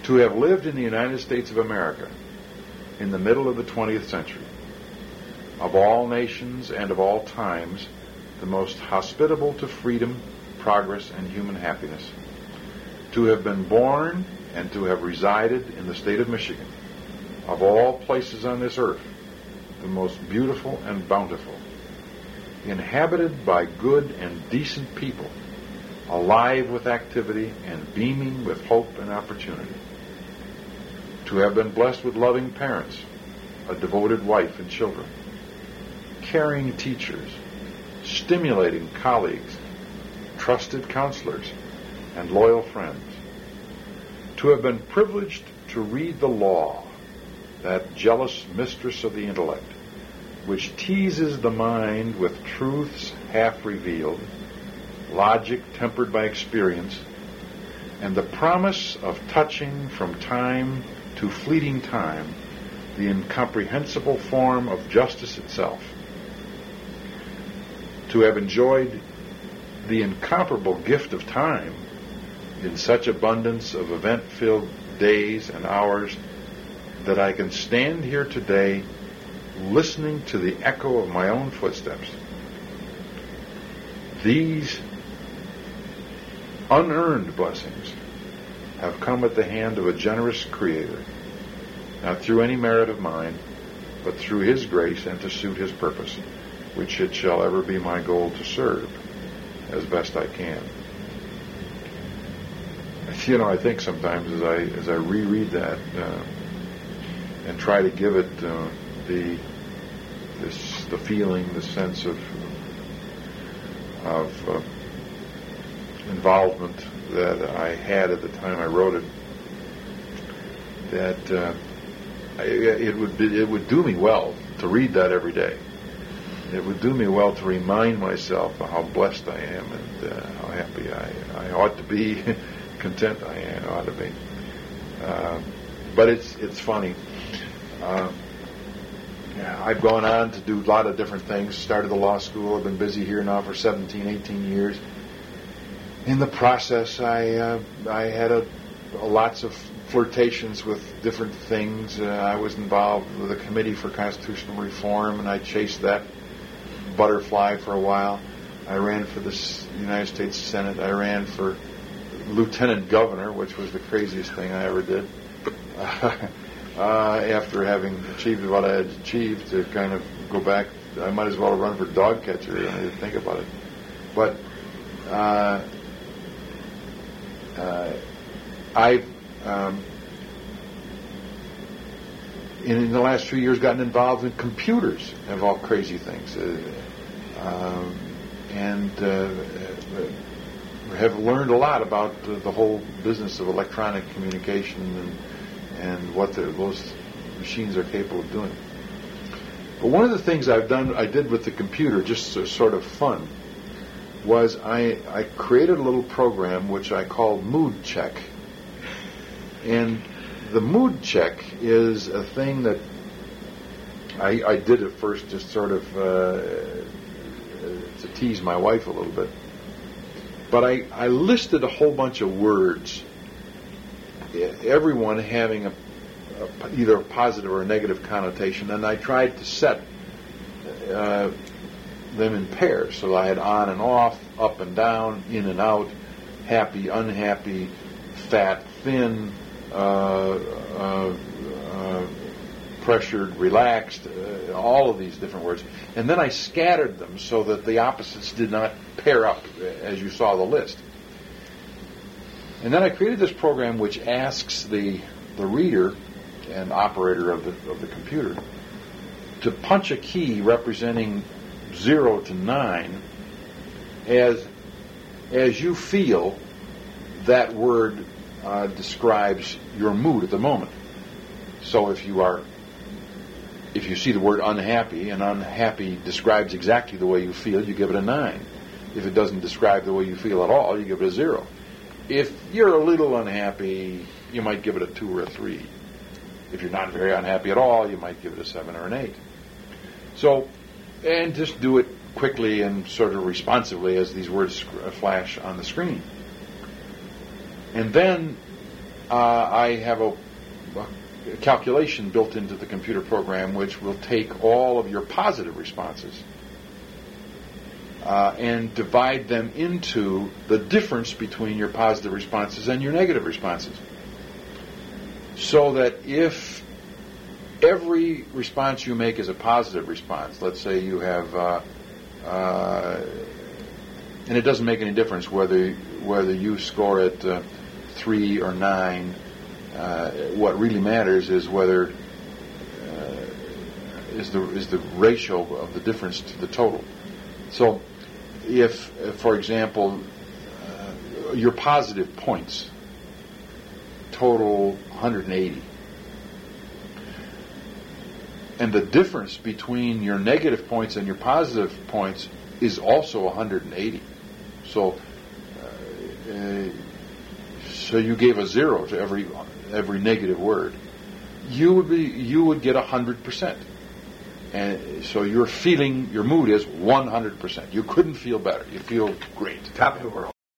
To have lived in the United States of America in the middle of the 20th century, of all nations and of all times, the most hospitable to freedom, progress, and human happiness. To have been born and to have resided in the state of Michigan, of all places on this earth, the most beautiful and bountiful, inhabited by good and decent people, alive with activity and beaming with hope and opportunity. To have been blessed with loving parents, a devoted wife and children, caring teachers, stimulating colleagues, trusted counselors, and loyal friends. To have been privileged to read the law, that jealous mistress of the intellect, which teases the mind with truths half revealed, logic tempered by experience, and the promise of touching from time to fleeting time the incomprehensible form of justice itself. To have enjoyed the incomparable gift of time in such abundance of event-filled days and hours that I can stand here today listening to the echo of my own footsteps. These unearned blessings have come at the hand of a generous Creator, not through any merit of mine, but through His grace and to suit His purpose, which it shall ever be my goal to serve as best I can. You know, I think sometimes as I reread that and try to give it the feeling, the sense of involvement that I had at the time I wrote it, that it would do me well to read that every day. It would do me well to remind myself of how blessed I am and how happy I ought to be, content I ought to be. But it's funny. I've gone on to do a lot of different things. Started the law school. I've been busy here now for 17, 18 years. In the process, I had lots of flirtations with different things. I was involved with a committee for constitutional reform, and I chased that butterfly for a while. I ran for the United States Senate. I ran for lieutenant governor, which was the craziest thing I ever did. After having achieved what I had achieved, to kind of go back, I might as well run for dog catcher. I didn't think about it. But I've in the last few years gotten involved in computers of all crazy things, and have learned a lot about the whole business of electronic communication and what those machines are capable of doing. But one of the things I did with the computer, just sort of fun, was I created a little program which I called Mood Check. And the Mood Check is a thing that I did at first just sort of to tease my wife a little bit. But I listed a whole bunch of words, everyone having either a positive or a negative connotation, and I tried to set them in pairs. So I had on and off, up and down, in and out, happy, unhappy, fat, thin, pressured, relaxed, all of these different words. And then I scattered them so that the opposites did not pair up as you saw the list. And then I created this program which asks the reader and operator of the computer to punch a key representing 0 to 9 as you feel that word describes your mood at the moment. So if you see the word unhappy, and unhappy describes exactly the way you feel, you give it a 9. If it doesn't describe the way you feel at all, you give it a 0. If you're a little unhappy, you might give it a 2 or a 3. If you're not very unhappy at all, you might give it a 7 or an 8. So, and just do it quickly and sort of responsively as these words flash on the screen. And then I have a calculation built into the computer program which will take all of your positive responses and divide them into the difference between your positive responses and your negative responses. So that if every response you make is a positive response, let's say you have, and it doesn't make any difference whether you score at 3 or 9. What really matters is whether is the ratio of the difference to the total. So, if for example, your positive points total 180, and the difference between your negative points and your positive points is also 180, so you gave a 0 to every negative word, you would get 100%, and so your mood is 100%. You couldn't feel better. You feel great. Top of the world.